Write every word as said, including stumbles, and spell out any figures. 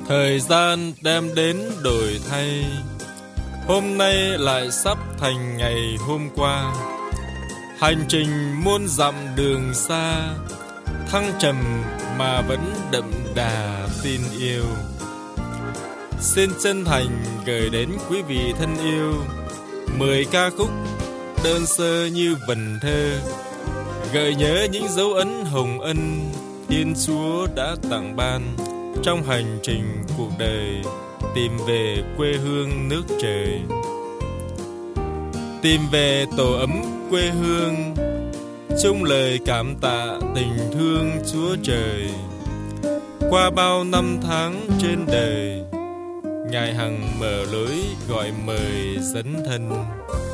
Thời gian đem đến đổi thay, hôm nay lại sắp thành ngày hôm qua. Hành trình muôn dặm đường xa, thăng trầm mà vẫn đậm đà tin yêu. Xin chân thành gửi đến quý vị thân yêu mười ca khúc đơn sơ như vần thơ, gợi nhớ những dấu ấn hồng ân Thiên Chúa đã tặng ban trong hành trình cuộc đời tìm về quê hương nước trời, tìm về tổ ấm quê hương, chung lời cảm tạ tình thương Chúa Trời. Qua bao năm tháng trên đời, Ngài hằng mở lối gọi mời dấn thân.